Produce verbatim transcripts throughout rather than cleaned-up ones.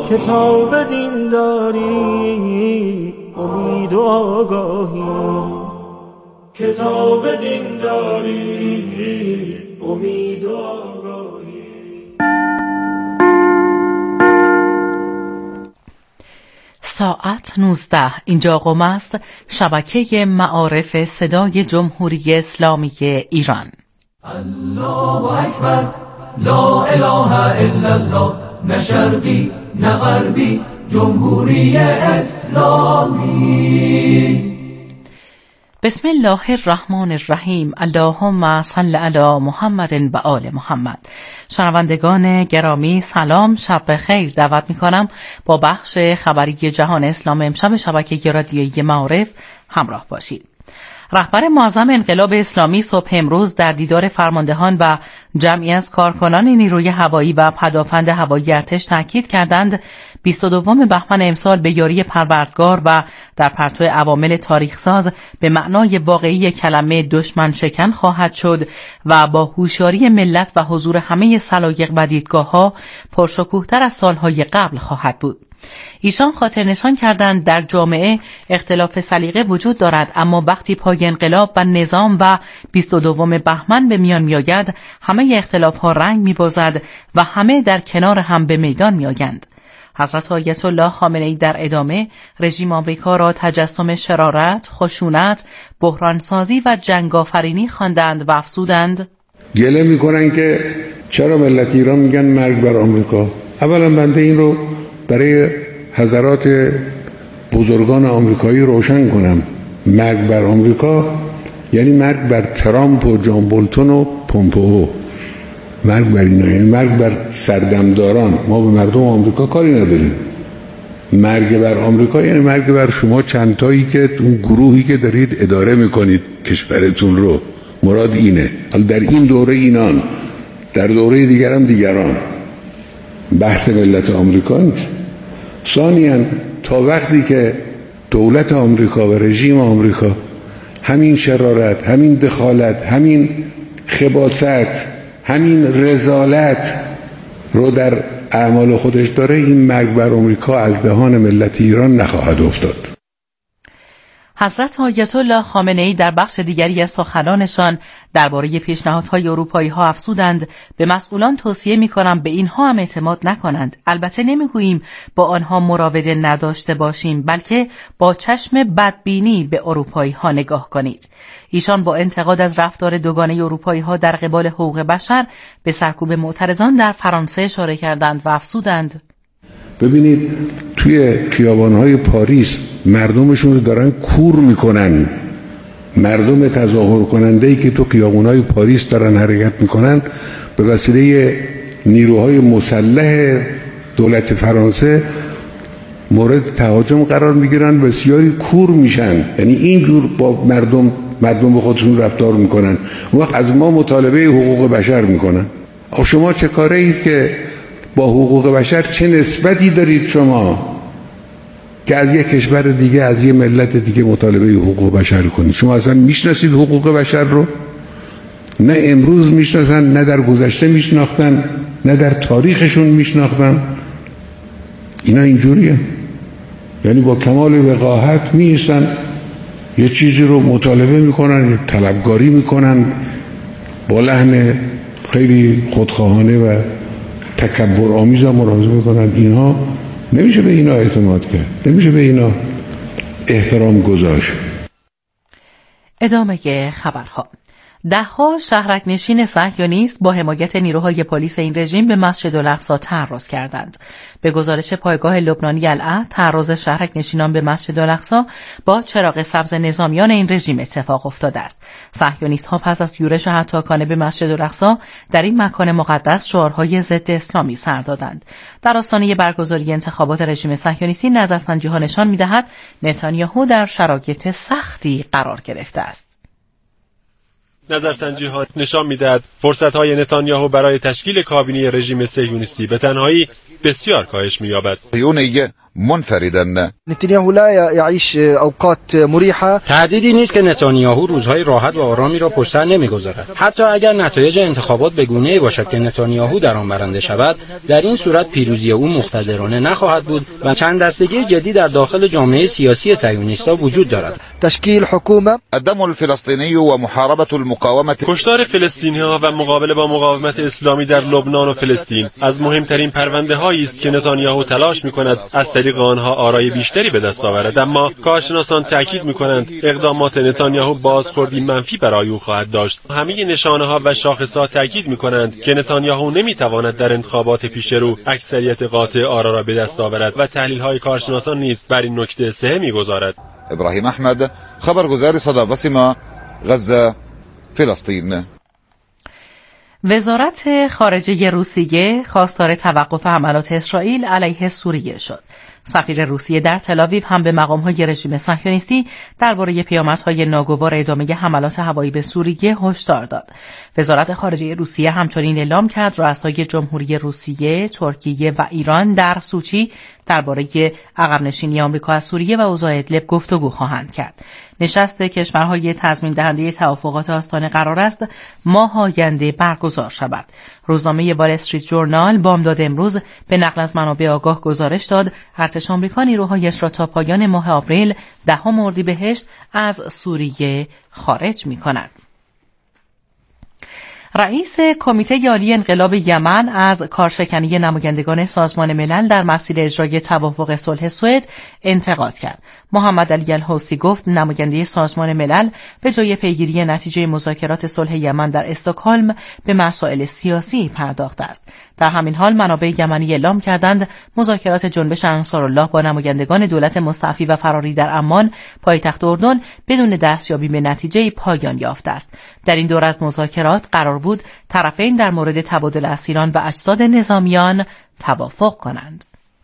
کتاب دین داری امید و آگاهی، کتاب دین داری امید و آگاهی. ساعت نوزده. اینجا قم است، شبکه معارف صدای جمهوری اسلامی ایران. الله اکبر، لا اله الا الله، نه شرقی نه غربی، جمهوری اسلامی. بسم الله الرحمن الرحیم. اللهم صل علی محمد و آل محمد. شنوندگان گرامی سلام، شب بخیر. دعوت میکنم با بخش خبری جهان اسلام امشب شبکه رادیویی معارف همراه باشید. رهبر معظم انقلاب اسلامی صبح امروز در دیدار فرماندهان و جمعی از کارکنان نیروی هوایی و پدافند هوایی ارتش تاکید کردند بیست و دوم بهمن امسال به یاری پروردگار و در پرتو عوامل تاریخساز به معنای واقعی کلمه دشمن شکن خواهد شد و با هوشیاری ملت و حضور همه سلایق و دیدگاه‌ها پرشکوه‌تر از سالهای قبل خواهد بود. ایشان خاطر نشان کردند در جامعه اختلاف سلیقه وجود دارد، اما وقتی پای انقلاب و نظام و بیست و دوم بهمن به میان میآید همه اختلاف‌ها رنگ می‌بازد و همه در کنار هم به میدان میآیند. حضرت آیت الله خامنه‌ای در ادامه رژیم آمریکا را تجسم شرارت، خشونت، بحرانسازی و جنگ‌آفرینی خواندند و افزودند گله می‌کنن که چرا ملت ایران میگن مرگ بر آمریکا. اولا بنده این رو برای حضرات بزرگان آمریکایی روشن کنم، مرگ بر آمریکا یعنی مرگ بر ترامپ و جان بولتون و پومپئو، مرگ بر اینا یعنی مرگ بر سردمداران. ما به مردم آمریکا کاری نداریم. مرگ بر آمریکا یعنی مرگ بر شما چندتایی که اون گروهی که دارید اداره میکنید کشورتون رو. مراد اینه. حالا در این دوره اینان، در دوره دیگر هم دیگران. بحث ملت آمریکا نیست. ثانیاً تا وقتی که دولت آمریکا و رژیم آمریکا همین شرارت، همین دخالت، همین خباثت، همین رذالت رو در اعمال خودش داره، این مرگ بر آمریکا از دهان ملت ایران نخواهد افتاد. حضرت آیت الله خامنه‌ای در بخش دیگری از سخنانشان درباره پیشنهادهای اروپایی‌ها افزودند به مسئولان توصیه می‌کنم به اینها هم اعتماد نکنند. البته نمی‌گوییم با آنها مراوده نداشته باشیم، بلکه با چشم بدبینی به اروپایی‌ها نگاه کنید. ایشان با انتقاد از رفتار دوگانه اروپایی‌ها در قبال حقوق بشر به سرکوب معترضان در فرانسه اشاره کردند و افزودند ببینید توی خیابان‌های پاریس مردمشون رو دارن کور میکنن. مردم تظاهر کننده‌ای که تو خیابان‌های پاریس دارن حرکت میکنن به وسیله نیروهای مسلح دولت فرانسه مورد تهاجم قرار میگیرن، بسیاری کور میشن. یعنی اینجور با مردم مردم به خودشون رفتار میکنن. اون وقت از ما مطالبه حقوق بشر میکنن. آخه شما چه کاره اید که با حقوق بشر چه نسبتی دارید شما که از یک کشور دیگه، از یک ملت دیگه مطالبه حقوق بشر کنید؟ شما اصلا میشناسید حقوق بشر رو؟ نه امروز میشناسن، نه در گذشته میشناختن، نه در تاریخشون میشناختن. اینا اینجوریه. یعنی با کمال وقاحت میایستن یه چیزی رو مطالبه میکنن، طلبکاری میکنن، با لحن خیلی خودخواهانه و تکبر آمیز هم مراجعه میکنن. اینها نمیشه به اینا اعتماد کرد، نمیشه به اینا احترام گذاشت. ادامه خبرها. دهها شهرک نشین صهیونیست با حمایت نیروهای پلیس این رژیم به مسجد الاقصی تعرض کردند. به گزارش پایگاه لبنانی العهد، تعرض شهرک نشینان به مسجد الاقصی با چراغ سبز نظامیان این رژیم اتفاق افتاده است. صهیونیست‌ها پس از یورش هتاکانه به مسجد الاقصی در این مکان مقدس شعارهای ضد اسلامی سر دادند. در آستانه برگزاری انتخابات رژیم صهیونیستی نظرسنجی‌ها نشان می‌دهد نتانیاهو در شرایط سختی قرار گرفته است. نظرسنجی ها نشان میدهد فرصت های نتانیاهو برای تشکیل کابینه رژیم صهیونیستی به تنهایی بسیار کاهش می‌یابد. منفردا. نتانیاهو لا يعيش اوقات مريحه. تهدیدی نیست که نتانیاهو روزهای راحت و آرامی را پشت سر نمیگذارد. حتی اگر نتایج انتخابات به گونه‌ای باشد که نتانیاهو در آن برنده شود، در این صورت پیروزی او مقتدرانه نخواهد بود و چند دستگی جدی در داخل جامعه سیاسی صهیونیست‌ها وجود دارد. تشکیل حکومت. الدم الفلسطینی و محاربه المقاومه. کشتار فلسطینی‌ها و مقابله با مقاومت اسلامی در لبنان و فلسطین از مهمترین پرونده‌هایی است که نتانیاهو تلاش می‌کند از طریق آنها آرای بیشتری به دست آورد، اما کارشناسان تاکید می‌کنند اقدامات نتانیاهو بازخوردی منفی برای او خواهد داشت. همه نشانه‌ها و شاخص‌ها تاکید می‌کنند که نتانیاهو نمی‌تواند در انتخابات پیش رو اکثریت قاطع آرا را به دست آورد و تحلیل‌های کارشناسان نیز بر این نکته سه می‌گذارد. ابراهیم احمد، خبرگزار صدا و سیما، غزه، فلسطین. وزارت خارجه روسیه خواستار توقف حملات اسرائیل علیه سوریه شد. سفیر روسیه در تل‌آویو هم به مقام‌های رژیم صهیونیستی درباره پیامدهای ناگوار ادامه حملات هوایی به سوریه هشدار داد. وزارت خارجه روسیه همچنین اعلام کرد رؤسای جمهوری روسیه، ترکیه و ایران در سوچی درباره عقب‌نشینی آمریکا از سوریه و اوضاع ادلب گفتگو خواهند کرد. نشست کشورهای تضمین دهنده توافقات آستانه قرار است ماه آینده برگزار شود. روزنامه وال استریت جورنال بامداد امروز به نقل از منابع آگاه گزارش داد ارتش آمریکا نیروهایش را تا پایان ماه آوریل دهم اردیبهشت از سوریه خارج می‌کند. رئیس کمیته عالی انقلاب یمن از کارشکنی نمایندگان سازمان ملل در مسیر اجرای توافق صلح سوئد انتقاد کرد. محمد علی الحوثی گفت نماینده سازمان ملل به جای پیگیری نتیجه مذاکرات صلح یمن در استکهلم به مسائل سیاسی پرداخته است. در همین حال منابع یمنی اعلام کردند مذاکرات جنبش انصارالله با نمایندگان دولت مستعفی و فراری در عمان پایتخت اردن بدون دستیابی به نتیجه پایان یافته است. در این دور از مذاکرات قرار بود طرفین در مورد تبادل اسیران و اجساد نظامیان توافق کنند.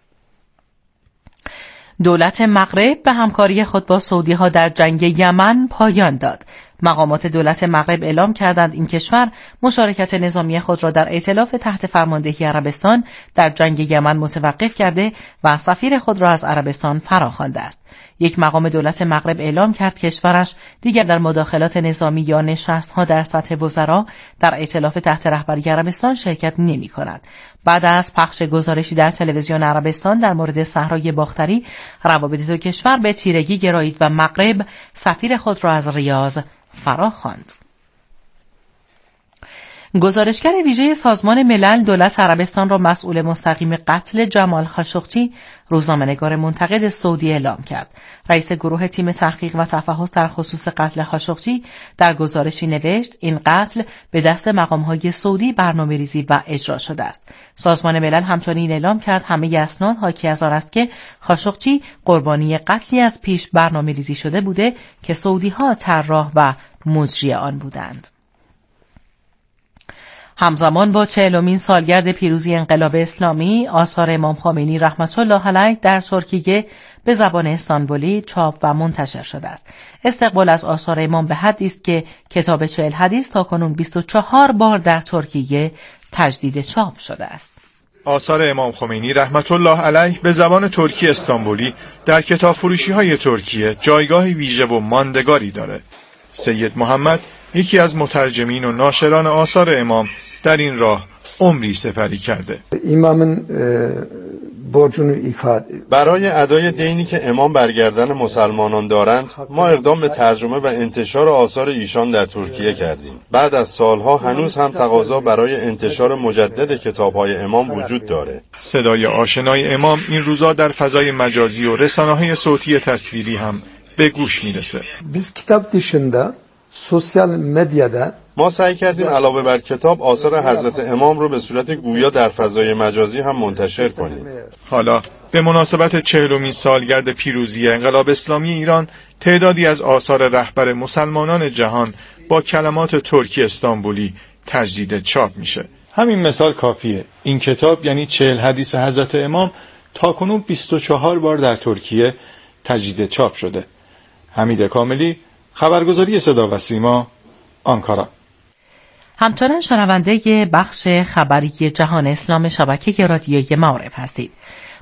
دولت مغرب به همکاری خود با سعودی‌ها در جنگ یمن پایان داد. مقامات دولت مغرب اعلام کردند این کشور مشارکت نظامی خود را در ائتلاف تحت فرماندهی عربستان در جنگ یمن متوقف کرده و سفیر خود را از عربستان فراخوانده است. یک مقام دولت مغرب اعلام کرد کشورش دیگر در مداخلات نظامی یا نشست‌ها در سطح وزرا در ائتلاف تحت رهبری عربستان شرکت نمی‌کند. بعد از پخش گزارشی در تلویزیون عربستان در مورد صحرای باختری، روابط دو کشور به تیرگی گرایید و مغرب سفیر خود را از ریاض فراخواند. گزارشگر ویژه سازمان ملل دولت عربستان را مسئول مستقیم قتل جمال خاشقچی، روزنامه‌نگار منتقد سعودی اعلام کرد. رئیس گروه تیم تحقیق و تفحص در خصوص قتل خاشقچی در گزارشی نوشت این قتل به دست مقام‌های سعودی برنامه‌ریزی و اجرا شده است. سازمان ملل همچنین اعلام کرد همه اسناد حاکی از آن است که خاشقچی قربانی قتلی از پیش برنامه‌ریزی شده بوده که سعودی‌ها طراح و مجری آن بودند. همزمان با چهلمین سالگرد پیروزی انقلاب اسلامی، آثار امام خمینی رحمت الله علیه در ترکیه به زبان استانبولی چاپ و منتشر شده است. استقبال از آثار امام به حدی است که کتاب چهل حدیث تاکنون بیست و چهار بار در ترکیه تجدید چاپ شده است. آثار امام خمینی رحمت الله علیه به زبان ترکی استانبولی در کتاب فروشی های ترکیه جایگاه ویژه و ماندگاری دارد. سید محمد یکی از مترجمین و ناشران آثار امام در این راه عمری سپری کرده. امامın borcunu ifade برای ادای دینی که امام برگردن مسلمانان دارند، ما اقدام به ترجمه و انتشار آثار ایشان در ترکیه کردیم. بعد از سالها هنوز هم تقاضا برای انتشار مجدد کتاب‌های امام وجود داره. صدای آشنای امام این روزا در فضای مجازی و رسانه‌های صوتی تصویری هم به گوش میرسه. biz kitap dışında sosyal medyada ما سعی کردیم علاوه بر کتاب آثار حضرت امام رو به صورت گویا در فضای مجازی هم منتشر کنیم. حالا به مناسبت چهلمین سالگرد پیروزی انقلاب اسلامی ایران، تعدادی از آثار رهبر مسلمانان جهان با کلمات ترکی استانبولی تجدید چاپ میشه. همین مثال کافیه. این کتاب یعنی چهل حدیث حضرت امام تاکنون بیست و چهار بار در ترکیه تجدید چاپ شده. حمید کاملی، خبرگزاری صدا و سیما، آنکارا. همچنان شنونده بخش خبری جهان اسلام شبکه رادیویی معارف هستید.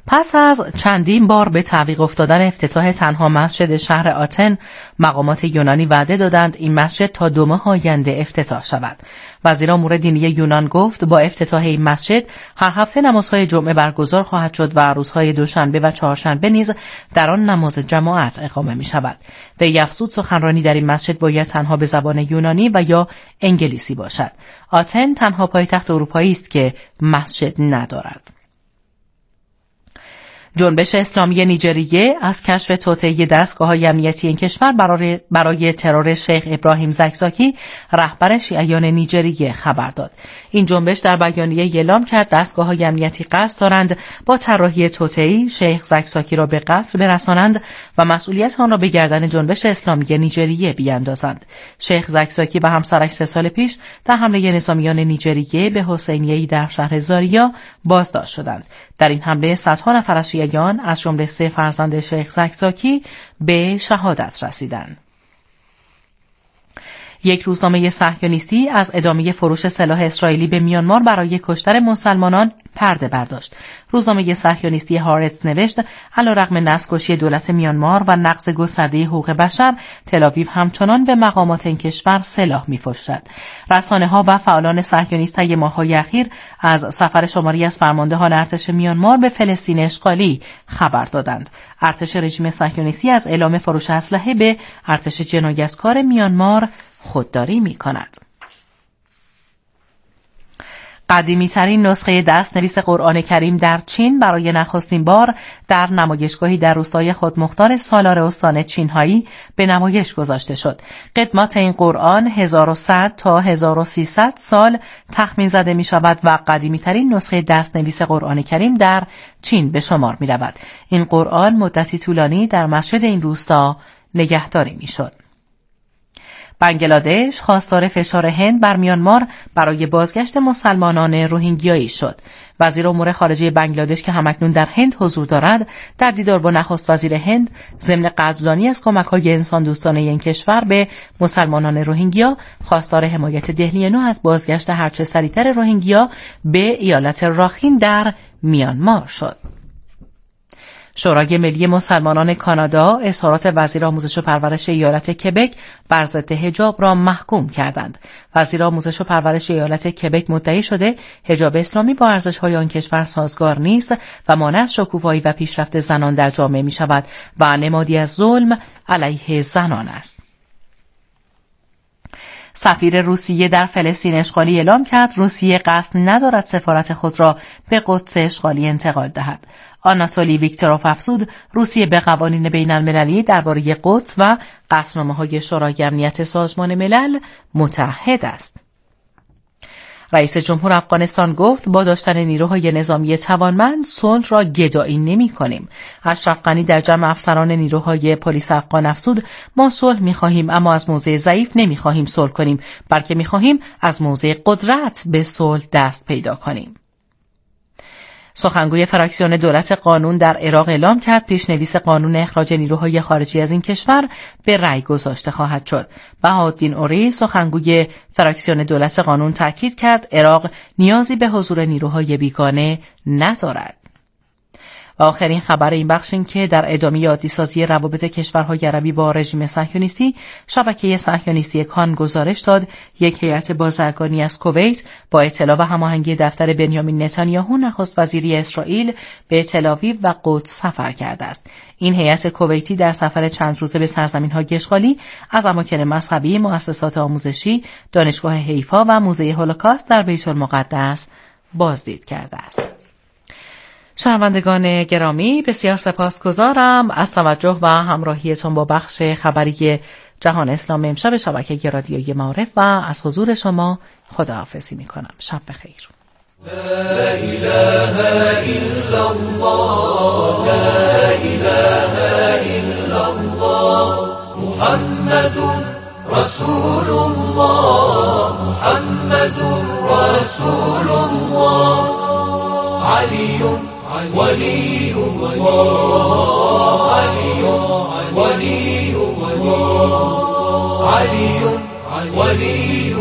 پس از چندین بار به تعویق افتادن افتتاح تنها مسجد شهر آتن، مقامات یونانی وعده دادند این مسجد تا دو ماه آینده افتتاح شود. وزیر امور دینی یونان گفت با افتتاح این مسجد هر هفته نمازهای جمعه برگزار خواهد شد و روزهای دوشنبه و چهارشنبه نیز در آن نماز جماعت اقامه می شود. وی افزود سخنرانی در این مسجد باید تنها به زبان یونانی و یا انگلیسی باشد. آتن تنها پایتخت اروپایی است که مسجد ندارد. جنبش اسلامی نیجریه از کشف توطئه دستگاه‌های امنیتی این کشور برای, برای ترور شیخ ابراهیم زکزاکی رهبر شیعیان نیجریه خبر داد. این جنبش در بیانیه اعلام کرد دستگاه‌های امنیتی قصد دارند با طراحی توطئه‌ای شیخ زکزاکی را به قتل برسانند و مسئولیت آن را به گردن جنبش اسلامی نیجریه بیاندازند. شیخ زکزاکی و همسرش سه سال پیش در حمله نظامیان نیجریه به حسینیه‌ای در شهر زاریا بازداشت شدند. در این حمله صدها نفر از شیعیان از جمله سه فرزند شیخ زکزاکی به شهادت رسیدند. یک روزنامه صهیونیستی از ادامه فروش سلاح اسرائیلی به میانمار برای کشتن مسلمانان پرده برداشت. روزنامه صهیونیستی هارتز نوشت علیرغم نسل‌کشی دولت میانمار و نقض گسترده حقوق بشر، تل‌آویو همچنان به مقامات این کشور سلاح می‌فروشد. رسانه‌ها و فعالان صهیونیست طی ماه‌های اخیر از سفر شماری از فرماندهان ارتش میانمار به فلسطین اشغالی خبر دادند. ارتش رژیم صهیونیستی از اعلام فروش اسلحه به ارتش جنایتکار میانمار خودداری می‌کند. قدیمی ترین نسخه دستنویس قرآن کریم در چین برای نخستین بار در نمایشگاهی در روستای خودمختار سالار استان چینهایی به نمایش گذاشته شد. قدمت این قرآن هزار و صد تا هزار و سیصد سال تخمین زده می شود و قدیمی ترین نسخه دستنویس قرآن کریم در چین به شمار می رود. این قرآن مدتی طولانی در مسجد این روستا نگهداری می شد. بنگلادش خواستار فشار هند بر میانمار برای بازگشت مسلمانان روهینگیایی شد. وزیر امور خارجه بنگلادش که همکنون در هند حضور دارد، در دیدار با نخست وزیر هند ضمن قدردانی از کمک‌های انسان دوستانه این کشور به مسلمانان روهینگیا، خواستار حمایت دهلی نو از بازگشت هرچه سریعتر روهینگیا به ایالت راخین در میانمار شد. شورای ملی مسلمانان کانادا اظهارات وزیر آموزش و پرورش ایالت کبک بر ضد حجاب را محکوم کردند. وزیر آموزش و پرورش ایالت کبک مدعی شده حجاب اسلامی با ارزش‌های آن کشور سازگار نیست و مانع از شکوفایی و پیشرفت زنان در جامعه می‌شود و نمادی از ظلم علیه زنان است. سفیر روسیه در فلسطین اشغالی اعلام کرد روسیه قصد ندارد سفارت خود را به قدس اشغالی انتقال دهد. آناتولی ویکتوروف افزود روسیه به قوانین بین المللی درباره قدس و قطعنامه‌های شورای امنیت سازمان ملل متحد است. رئیس جمهور افغانستان گفت با داشتن نیروهای نظامی توانمند صلح را گدایی نمی‌کنیم. اشرف غنی در جمع افسران نیروهای پلیس افغان افزود ما صلح می‌خواهیم اما از موضع ضعیف نمی‌خواهیم صلح کنیم، بلکه می‌خواهیم از موضع قدرت به صلح دست پیدا کنیم. سخنگوی فراکسیون دولت قانون در عراق اعلام کرد پیشنویس قانون اخراج نیروهای خارجی از این کشور به رأی گذاشته خواهد شد. بهاءالدین اوری سخنگوی فراکسیون دولت قانون تاکید کرد عراق نیازی به حضور نیروهای بیگانه ندارد. و آخرین خبر این بخش این که در ادامه عادی‌سازی روابط کشورهای عربی با رژیم صهیونیستی، شبکه صهیونیستی کان گزارش داد یک هیئت بازرگانی از کویت با اطلاع و هماهنگی دفتر بنیامین نتانیاهو نخست وزیری اسرائیل به تل‌آویو و قدس سفر کرده است. این هیئت کویتی در سفر چند روزه به سرزمین‌های اشغالی از اماکن مذهبی، مؤسسات آموزشی، دانشگاه حیفا و موزه هولوکاست در بیت المقدس بازدید کرده است. شنوندگان گرامی بسیار سپاسگزارم از توجه و همراهیتون با بخش خبری جهان اسلام امشب شبکه رادیویی معارف و از حضور شما خداحافظی میکنم. شب بخیر. لا اله الا الله لا اله الا الله محمد رسول الله محمد رسول الله علی ولی الله علی ولی الله علی ولی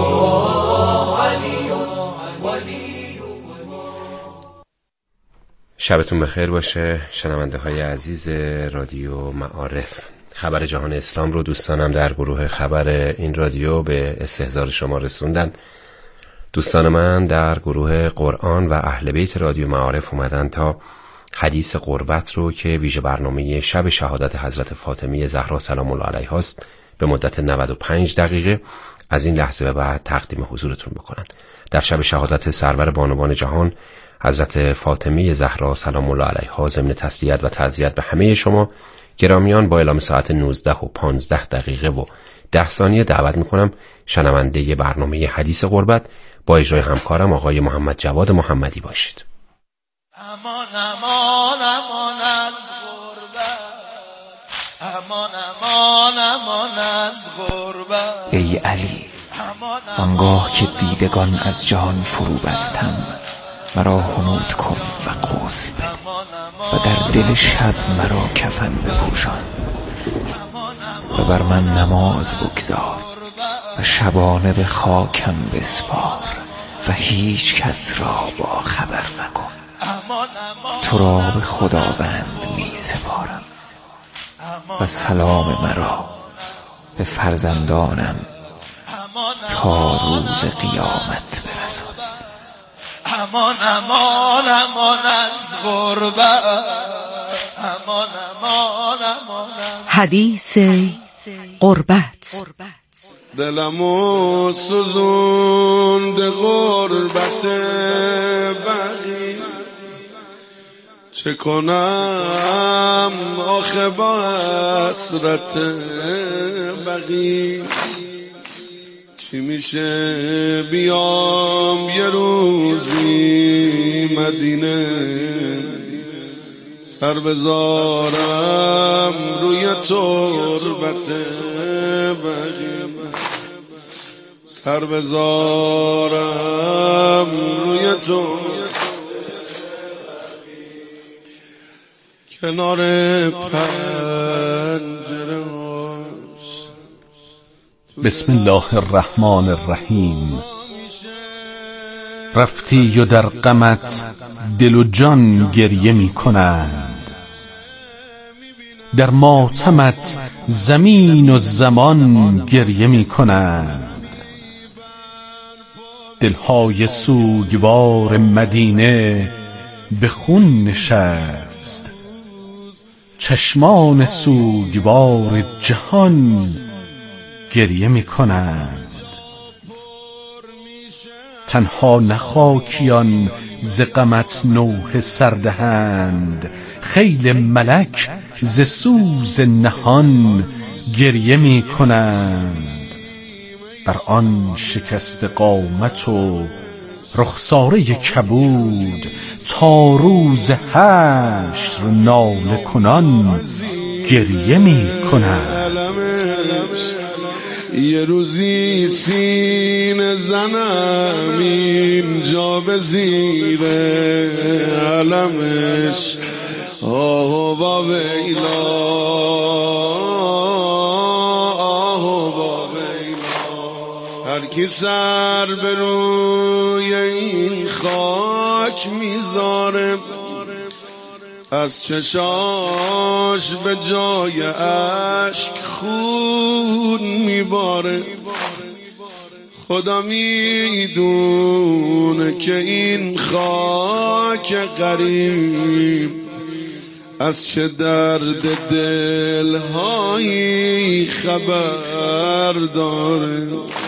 الله علی ولی شبتون بخیر باشه شنونده های عزیز رادیو معارف. خبر جهان اسلام رو دوستانم در گروه خبر این رادیو به استحضار شما رسوندن. دوستان من در گروه قرآن و اهل بیت رادیو معارف اومدن تا حدیث قربت رو که ویژه برنامه شب شهادت حضرت فاطمه زهرا سلام الله علیها است به مدت نود و پنج دقیقه از این لحظه به بعد تقدیم حضورتون بکنن. در شب شهادت سرور بانوان جهان حضرت فاطمه زهرا سلام الله علیها ضمن تسلیت و تعزیت به همه شما گرامیان با اعلام ساعت نوزده و پانزده دقیقه و ده ثانیه دعوت میکنم شنونده برنامه حدیث قربت با اجرای همکارم آقای محمد جواد محمدی باشید. امان امان امان از غربت، امان امان امان از غربت. ای علی، آنگاه که دیدگان از جان فرو بستم، مرا حنود کن و غسل بده و در دل شب مرا کفن بپوشان و بر من نماز بگذار و شبانه به خاکم بسپار و هیچ کس را با خبر مکن. تو را به خداوند می سپارم و سلام مرا به فرزندانم تا روز قیامت برسد. امان امان امان از غربت، امان امان امان. حدیث قربت. دلمو سوزوند غربت بقی، چه کنم آخه با حسرت بقی. چی میشه بیام یه روزی مدینه، سر بذارم روی تربت بقی، سر بذارم روی تربت کنار پنجره. بسم الله الرحمن الرحیم. رفتی و در غمت دل و جان گریه می کنند، در ماتمت زمین و زمان گریه می کنند. دلهای سوگوار مدینه به خون نشست، چشمان سوگوار جهان گریه می کنند. تنها نخاکیان ز غمت نوحه سردهند، خیل ملک ز سوز نهان گریه می کنند. بر آن شکست قامت و رخساره کبود، تا روز حشر ناله کنان گریه می کنند. یه روزی سینه زنم اینجا به زیر علمش، آه با ویلا آه با ویلا. هر کی سر به روی این خاک میذاره، از چشاش به جای اشک خون میباره. خدا میدونه که این خاک غریب از چه درد دلهایی خبر داره،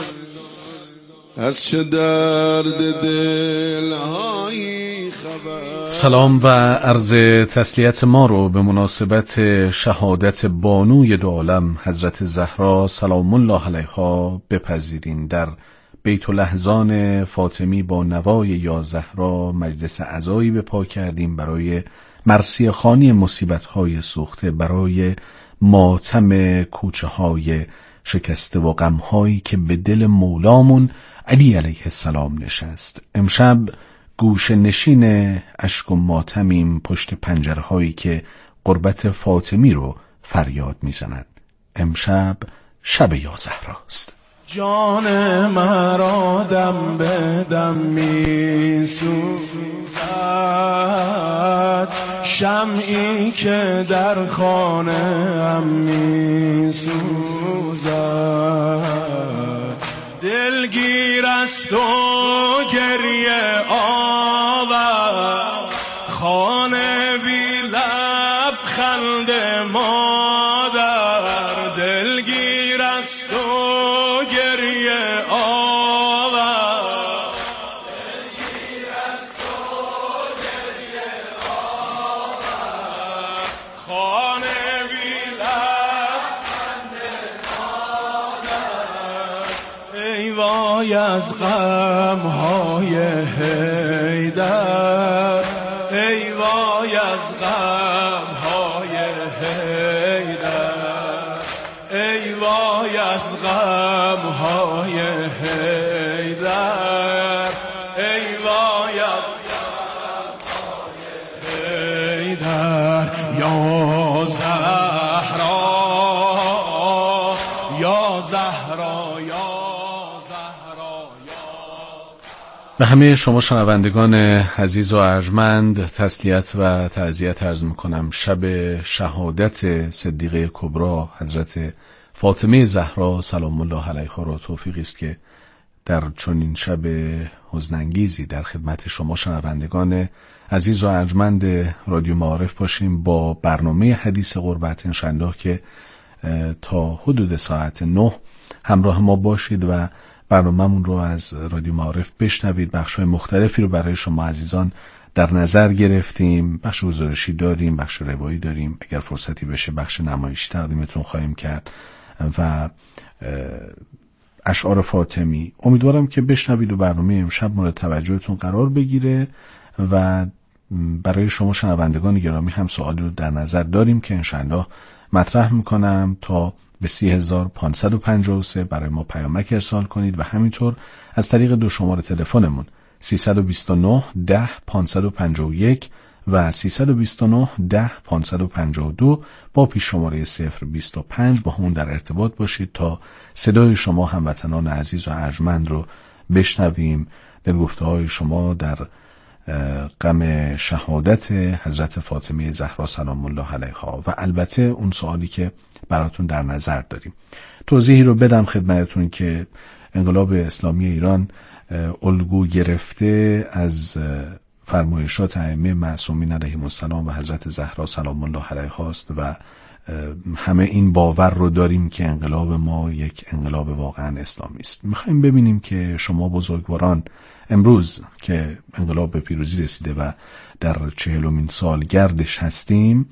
از چه درد دلهایی خبر. سلام و عرض تسلیت ما رو به مناسبت شهادت بانوی دو عالم حضرت زهرا سلام الله علیها بپذیرین. در بیت الاحزان فاطمی با نوای یا زهرا مجلس عزایی به پا کردیم برای مرثیه خوانی مصیبت‌های سوخته، برای ماتم کوچه های شکسته و غم‌هایی که به دل مولامون علی علیه السلام نشست. امشب گوشه نشین اشک و ماتمیم پشت پنجره هایی که قربت فاطمی رو فریاد میزنند. امشب شب یا زهراست. جان مرا دم به دم می سوزد، شمعی که در خانه ام می سوزد دلگیر است و گریه آور خانه بی لبخند مادر دلگیر است و گریه آور دلگیر است و گریه آور خانه بی لبخند مادر ای وای از غم‌های حیدر ای وای از غم‌های حیدر ای وای از غم‌های حیدر ای وای از غم‌های حیدر یا زهرا یا زهرا یا به همه شما شنوندگان عزیز و ارجمند تسلیت و تعزیت عرض میکنم. شب شهادت صدیقه کبری حضرت فاطمه زهرا سلام الله علیها را توفیقی است که در چنین شب حزن‌انگیزی در خدمت شما شنوندگان عزیز و ارجمند رادیو معارف باشیم با برنامه حدیث قربت انشاءالله که تا حدود ساعت نه همراه ما باشید و برنامه‌مون رو از رادیو معارف بشنوید. بخش‌های مختلفی رو برای شما عزیزان در نظر گرفتیم. بخش گزارشی داریم، بخش روایی داریم، اگر فرصتی بشه بخش نمایشی تقدیمتون خواهیم کرد و اشعار فاطمی. امیدوارم که بشنوید و برنامه امشب مورد توجهتون قرار بگیره و برای شما شنوندگان گرامی هم سوالی رو در نظر داریم که انشاءالله مطرح میکنم تا به سی هزار پانصد و پنجاه و سه برای ما پیامک ارسال کنید و همینطور از طریق دو شماره تلفنمون سیصد و بیست و نه ده پانصد و پنجاه و یک و سیصد و بیست و نه ده پانصد و پنجاه و دو با پیش شماره صفر بیست و پنج با همون در ارتباط باشید تا صدای شما هموطنان عزیز و ارجمند رو بشنویم. دلگفته های شما در غم شهادت حضرت فاطمه زهرا سلام الله علیها و البته اون سوالی که براتون در نظر داریم. توضیحی رو بدم خدمتتون که انقلاب اسلامی ایران الگو گرفته از فرمایشات ائمه معصومین علیهم السلام و حضرت زهرا سلام الله علیها است و همه این باور رو داریم که انقلاب ما یک انقلاب واقعا اسلامی است. میخوایم ببینیم که شما بزرگواران امروز که انقلاب به پیروزی رسیده و در چهلمین سالگردش هستیم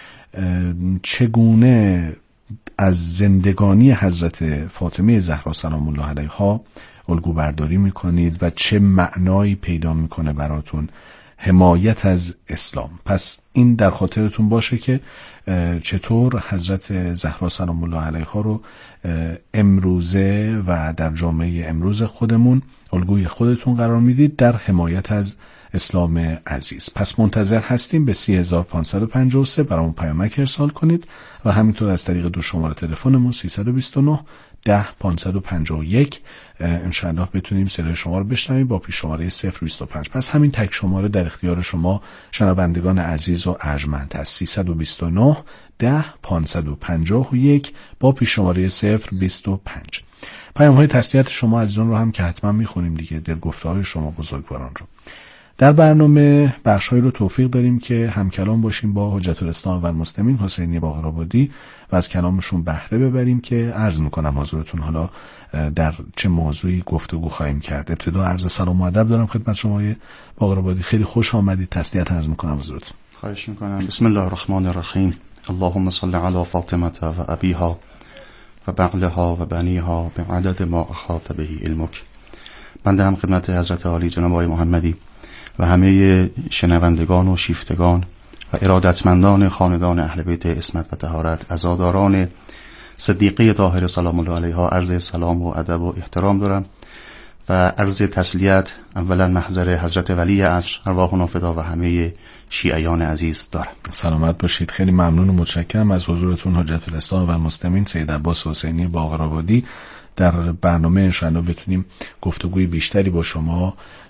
چگونه از زندگانی حضرت فاطمه زهرا سلام الله علیها الگو برداری میکنید و چه معنایی پیدا میکنه براتون حمایت از اسلام. پس این در خاطرتون باشه که چطور حضرت زهرا سلام الله علیها رو امروزه و در جامعه امروز خودمون الگوی خودتون قرار میدید در حمایت از اسلام عزیز. پس منتظر هستیم. به سی هزار پانصد و پنجاه و سه برامون پیامک ارسال کنید و همینطور از طریق دو شماره تلفنمون سیصد و بیست و نه ده پانصد و پنجاه و یک انشاءالله بتونیم صدای شما رو بشنویم با پیش شماره صفر بیست و پنج. پس همین تک شماره در اختیار شما شنوندگان عزیز و ارجمند است. سیصد و بیست و نه ده پانصد و پنجاه و یک با پیش شماره صفر بیست و پنج. پیام های تسلیت شما عزیزان رو هم که حتما میخونیم دیگه، دلگفته های شما بزرگواران رو. در برنامه بخش‌هایی رو توفیق داریم که همکلام باشیم با حجت الاسلام و المسلمین حسینی باقرآبادی و از کلامشون بهره ببریم که عرض میکنم حضورتون حالا در چه موضوعی گفتگو خواهیم کرد. ابتدا عرض سلام و ادب دارم خدمت شما باقرآبادی. خیلی خوش آمدید. تسلیت عرض میکنم حضورتون. خواهش میکنم. بسم الله الرحمن الرحیم. اللهم صل علی فاطمه و ابیها و بعلها و بنیها به عدد ما احاط به علمک. بنده هم خدمت حضرت عالی جناب آقای محمدی و همه شنوندگان و شیفتگان و ارادتمندان خاندان اهل بیت عصمت و طهارت، عزاداران صدیقه طاهره سلام الله علیها عرض سلام و ادب و احترام دارم و عرض تسلیت اولا محضر حضرت ولی عصر ارواحنا فدا و همه شیعیان عزیز دارم. سلامت باشید. خیلی ممنون و متشکرم از حضورتون حجت الاسلام و المسلمین سید عباس حسینی باقرآبادی. در برنامه انشاءالله بتونیم گفتگوی بیشتری با شما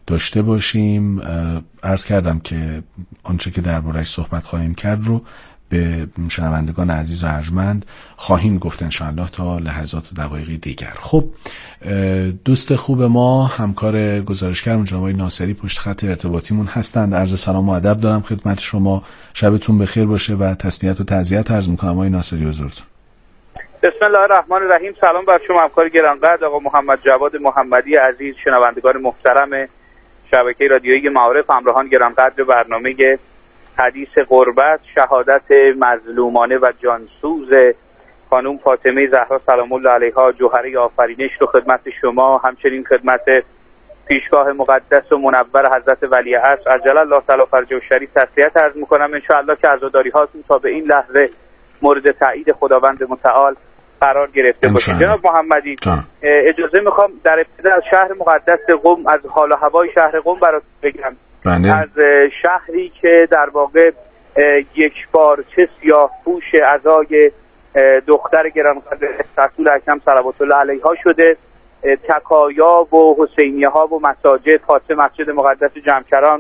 داشته باشیم. عرض کردم که آنچه که درباره‌اش صحبت خواهیم کرد رو به شنوندگان عزیز و ارجمند خواهیم گفت انشاءالله تا لحظات و دقایقی دیگر. خب دوست خوب ما، همکار گزارشگرم جناب آقای ناصری پشت خط ارتباطیمون هستند. عرض سلام و ادب دارم خدمت شما. شبتون بخیر باشه و تسلیت و تعزیت عرض میکنم آقای ناصری حضورتون. بسم الله الرحمن الرحیم. سلام بر شما همکار گرانقدر آقا محمد جواد محمدی عزیز، شنوندگان محترم شبکه رادیویی معارف، همراهان گرانقدر برنامه حدیث غربت، شهادت مظلومانه و جانسوز خانم فاطمه زهرا سلام الله علیها جوهره آفرینش رو خدمت شما، همچنین خدمت پیشگاه مقدس و منور حضرت ولیعصر عجل الله تعالی فرجه و شریف تسلیت عرض میکنم. انشاءالله که عزاداری هاتون تا به این لحظه مورد تایید خداوند متعال قرار گرفته باشه. جناب محمدی اجازه میخوام در ابتدا از شهر مقدس قم، از حال و هوای شهر قم براتون بگم. بله. از شهری که در واقع یک بار چه سیاه پوش عزای دختر گرانقدر رسول اکرم صلوات الله علیها شده، تکایا و حسینیه ها و مساجد خاصه مسجد مقدس جمکران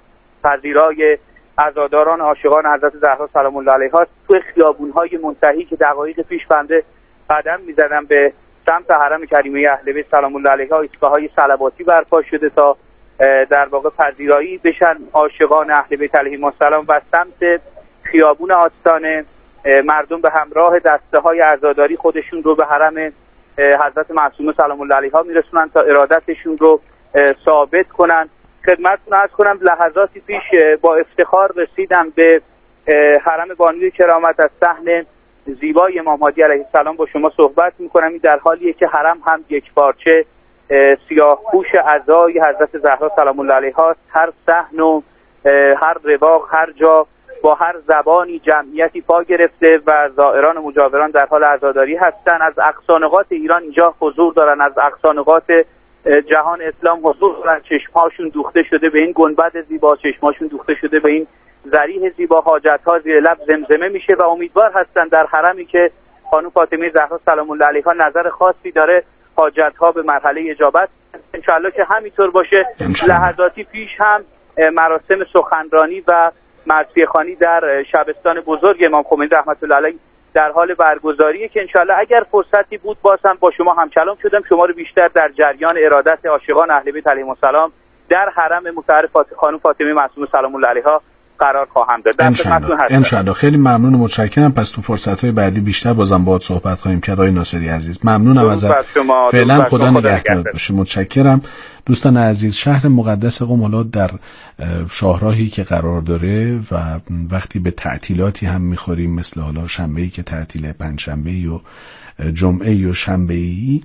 پذیرای عزاداران عاشقان حضرت زهرا سلام الله علیها تو خیابون‌های منتهی که دقایق پیش بنده قدم می‌زدم به سمت حرم کریمه اهل بیت سلام الله علیها، ایستگاه‌های صلواتی برپا شده تا در واقع پذیرایی بشن عاشقان اهل بیت علیهم السلام و سمت خیابون آستانه مردم به همراه دسته‌های عزاداری خودشون رو به حرم حضرت معصومه سلام الله علیها میرسونن تا ارادتشون رو ثابت کنن. خدمتتون عرض کنم لحظاتی پیش با افتخار رسیدم به حرم بانوی کرامت. از صحن زیبای امام هادی علیه السلام با شما صحبت میکنم. این در حالیه که حرم هم یک پارچه سیاه پوش عزای حضرت زهرا سلام الله علیها، هر صحن و هر رواق هر جا با هر زبانی جمعیتی پا گرفته و زائران و مجاوران در حال عزاداری هستن. از اقصا نقاط ایران اینجا حضور دارن، از اقصا نقاط جهان اسلام حضور دارن. چشمهاشون دوخته شده به این گنبد زیبا، چشمهاشون دوخته شده به این ذریح زیبا، حاجت‌ها زیر لب زمزمه میشه و امیدوار هستن در حرمی که خانم فاطمه زهرا سلام الله علیها نظر خاصی داره حاجت‌ها به مرحله اجابت. انشالله که همینطور باشه. لحظاتی پیش هم مراسم سخنرانی و مرثیه خوانی در شبستان بزرگ امام خمینی رحمت الله علیه در حال برگزاریه که انشالله اگر فرصتی بود بازم با شما هم کلام شدم، شما رو بیشتر در جریان ارادت عاشقان اهل بیت علیهم السلام در حرم مطهر خانم فاطمه معصومه سلام الله علیها قرار خواهم داد. در خدمتتون هستم. انشالله. خیلی ممنون و متشکرم. پس تو فرصت‌های بعدی بیشتر بازم باهات صحبت خواهیم کرد آقای ناصری عزیز. ممنونم ازت. فعلا خدا نگهدارت باشه. متشکرم. دوستان عزیز، شهر مقدس قم حالا در شاهراهی که قرار داره و وقتی به تعطیلاتی هم می‌خوریم مثل حالا شنبه‌ای که تعطیل، پنجشنبه‌ای و جمعه و شنبه‌ای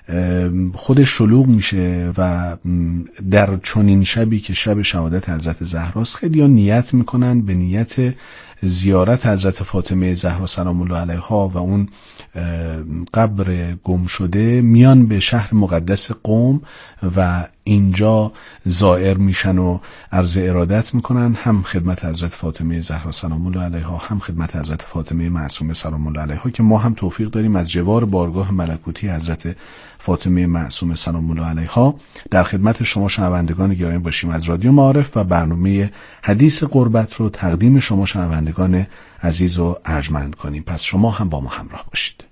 خودش شلوغ میشه و در چنین شبی که شب شهادت حضرت زهراست خیلی‌ها نیت میکنن به نیت زیارت حضرت فاطمه زهرا سلام الله علیها و اون قبر گم شده میان به شهر مقدس قم و اینجا زائر میشن و عرض ارادت میکنن، هم خدمت حضرت فاطمه زهرا سلام الله علیها هم خدمت حضرت فاطمه معصومه سلام الله علیها که ما هم توفیق داریم از جوار بارگاه ملکوتی حضرت فاطمه معصومه سلام الله علیها در خدمت شما شنوندگان گرامی باشیم. از رادیو معارف و برنامه حدیث غربت رو تقدیم شما شنوندگان عزیز و ارجمند کنیم. پس شما هم با ما همراه باشید.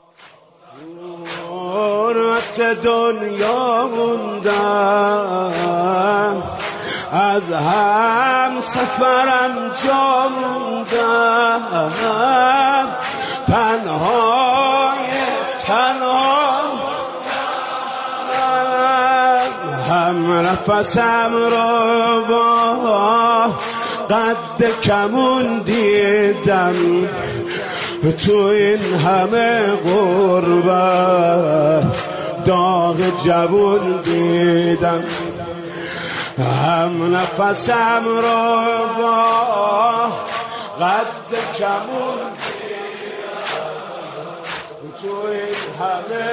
غربت دنیا موندم، از هم سفرم جا موندم، تنهای تنها هم نفسم را با قد کمون دیدم، تو این همه غربت داغ جوون دیدم، هم نفسم را با قد کمون دیدم، تو این همه.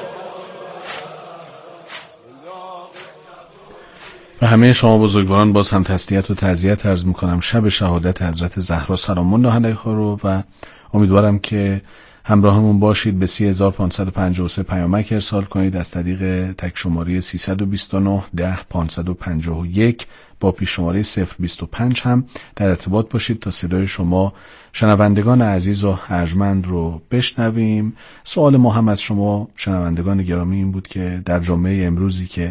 و همه شما بزرگواران باز هم تسلیت و تعزیت عرض میکنم شب شهادت حضرت زهرا سلام الله علیها رو و امیدوارم که همراهمون باشید. به سی هزار و پانصد و پنجاه و سه پیامک ارسال کنید از طریق تک شماره سیصد و بیست و نه ده پانصد و پنجاه و یک با پیش شماره صفر بیست و پنج هم در ارتباط باشید تا صدای شما شنوندگان عزیز و ارجمند رو بشنویم. سوال ما هم از شما شنوندگان گرامی این بود که در جامعه امروزی که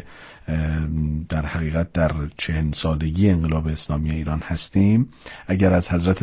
در حقیقت در چهل سالگی انقلاب اسلامی ایران هستیم، اگر از حضرت